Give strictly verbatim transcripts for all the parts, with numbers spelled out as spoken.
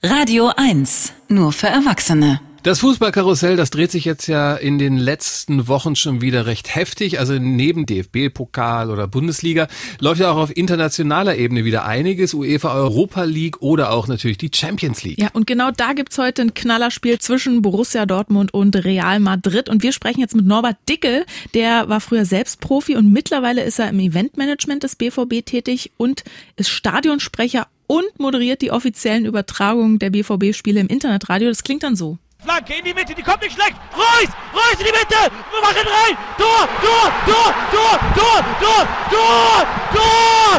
Radio eins, nur für Erwachsene. Das Fußballkarussell, das dreht sich jetzt ja in den letzten Wochen schon wieder recht heftig. Also neben D F B-Pokal oder Bundesliga läuft ja auch auf internationaler Ebene wieder einiges. UEFA Europa League oder auch natürlich die Champions League. Ja, und genau da gibt's heute ein Knallerspiel zwischen Borussia Dortmund und Real Madrid. Und wir sprechen jetzt mit Norbert Dickel. Der war früher selbst Profi und mittlerweile ist er im Eventmanagement des B V B tätig und ist Stadionsprecher und moderiert die offiziellen Übertragungen der B V B-Spiele im Internetradio. Das klingt dann so. Flanke in die Mitte, die kommt nicht schlecht. Reus, Reus in die Mitte. Wir machen rein. Tor, Tor, Tor, Tor, Tor, Tor, Tor, Tor,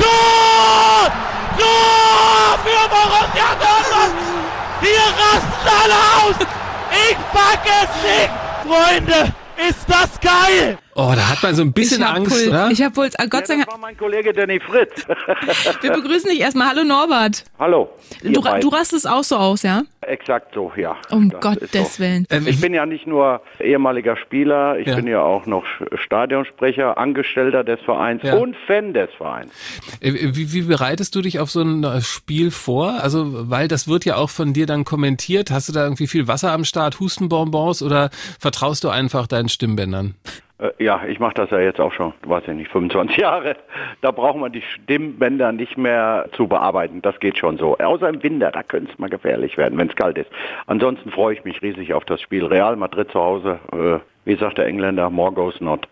Tor, Tor für Borussia Dortmund. Wir rasten alle aus. Ich pack es nicht. Freunde, ist das geil. Oh, da hat man so ein bisschen ich Angst, wohl, oder? Ich habe wohl, Gott Ja, sei Dank. das war mein Kollege Danny Fritz. Wir begrüßen dich erstmal. Hallo Norbert. Hallo. Du, du rastest auch so aus, ja? Exakt so, ja. Um Das Gottes ist so. Willen. Ähm, Ich bin ja nicht nur ehemaliger Spieler, ich Ja. bin ja auch noch Stadionsprecher, Angestellter des Vereins Ja. und Fan des Vereins. Äh, Wie, wie bereitest du dich auf so ein äh, Spiel vor? Also, weil das wird ja auch von dir dann kommentiert. Hast du da irgendwie viel Wasser am Start, Hustenbonbons oder vertraust du einfach deinen Stimmbändern? Äh, Ja, ich mache das ja jetzt auch schon, weiß ich nicht, fünfundzwanzig Jahre. Da braucht man die Stimmbänder nicht mehr zu bearbeiten. Das geht schon so. Außer im Winter, da könnte es mal gefährlich werden, wenn es kalt ist. Ansonsten freue ich mich riesig auf das Spiel. Real Madrid zu Hause, äh, wie sagt der Engländer, more goes not.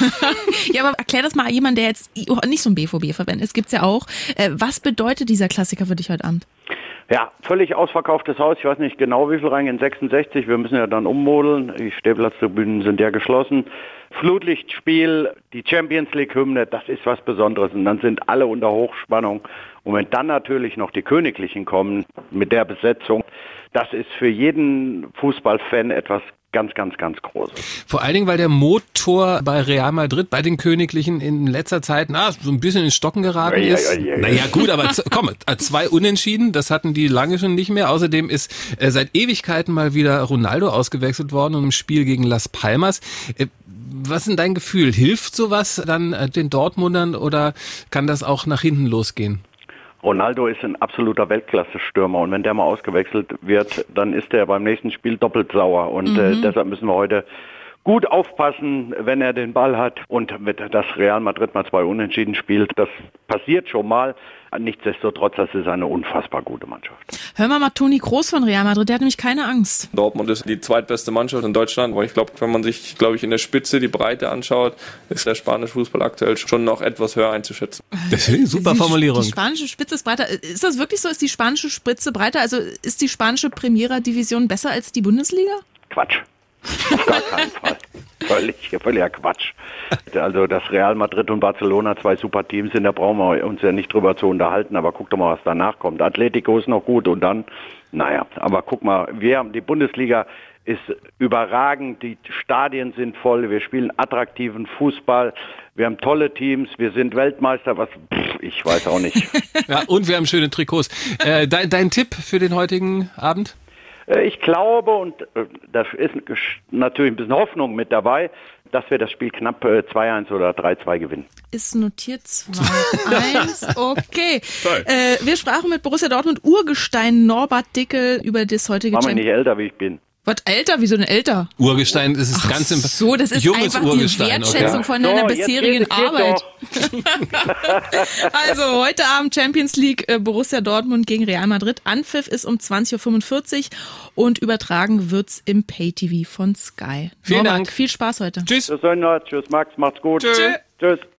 Ja, aber erklär das mal jemand, der jetzt nicht so ein B V B-Fan ist. Es gibt's ja auch. Äh, Was bedeutet dieser Klassiker für dich heute Abend? Ja, völlig ausverkauftes Haus. Ich weiß nicht genau, wie viel reingehen. sechsundsechzig. Wir müssen ja dann ummodeln. Die Stehplatztribünen sind ja geschlossen. Flutlichtspiel, die Champions League-Hymne, das ist was Besonderes. Und dann sind alle unter Hochspannung. Und wenn dann natürlich noch die Königlichen kommen mit der Besetzung, das ist für jeden Fußballfan etwas ganz, ganz, ganz Großes. Vor allen Dingen, weil der Motor bei Real Madrid, bei den Königlichen in letzter Zeit, na, so ein bisschen ins Stocken geraten Ja, ist. ja, ja, ja. Naja, gut, aber z- komm, äh, zwei Unentschieden, das hatten die lange schon nicht mehr. Außerdem ist äh, seit Ewigkeiten mal wieder Ronaldo ausgewechselt worden und im Spiel gegen Las Palmas. Äh, was ist denn dein Gefühl? Hilft sowas dann äh, den Dortmundern oder kann das auch nach hinten losgehen? Ronaldo ist ein absoluter Weltklasse-Stürmer und wenn der mal ausgewechselt wird, dann ist er beim nächsten Spiel doppelt sauer und mhm. äh, deshalb müssen wir heute gut aufpassen, wenn er den Ball hat und mit das Real Madrid mal zwei Unentschieden spielt. Das passiert schon mal. Nichtsdestotrotz, das ist eine unfassbar gute Mannschaft. Hören wir mal Toni Kroos von Real Madrid, der hat nämlich keine Angst. Dortmund ist die zweitbeste Mannschaft in Deutschland. Und ich glaube, wenn man sich, glaube ich, in der Spitze die Breite anschaut, ist der spanische Fußball aktuell schon noch etwas höher einzuschätzen. Das ist eine super Die- Formulierung. Die spanische Spitze ist breiter. Ist das wirklich so? Ist die spanische Spitze breiter? Also ist die spanische Primera Division besser als die Bundesliga? Quatsch. Auf gar keinen Fall. Völlig, völliger Quatsch. Also, dass Real Madrid und Barcelona zwei super Teams sind, da brauchen wir uns ja nicht drüber zu unterhalten, aber guck doch mal, was danach kommt. Atletico ist noch gut und dann, naja, aber guck mal, wir haben, die Bundesliga ist überragend, die Stadien sind voll, wir spielen attraktiven Fußball, wir haben tolle Teams, wir sind Weltmeister, was, pff, ich weiß auch nicht. Ja, und wir haben schöne Trikots. Äh, dein, dein Tipp für den heutigen Abend? Ich glaube, und äh, da ist natürlich ein bisschen Hoffnung mit dabei, dass wir das Spiel knapp äh, zwei eins oder drei zwei gewinnen. Ist notiert zwei eins. Okay. Äh, wir sprachen mit Borussia Dortmund Urgestein Norbert Dickel über das heutige Mach mich Champions. nicht älter, wie ich bin. Was, älter? Wieso denn älter? Urgestein, das ist ganz im So, das ist junges einfach die Urgestein. Wertschätzung Okay. von deiner So, jetzt bisherigen geht- geht Arbeit. doch. Also heute Abend Champions League, äh, Borussia Dortmund gegen Real Madrid. Anpfiff ist um zwanzig Uhr fünfundvierzig und übertragen wird's im Pay-T V von Sky. Vielen Norbert, Dank. viel Spaß heute. Tschüss. Tschüss, Sonja. Tschüss, Max. Macht's gut. Tschö. Tschüss.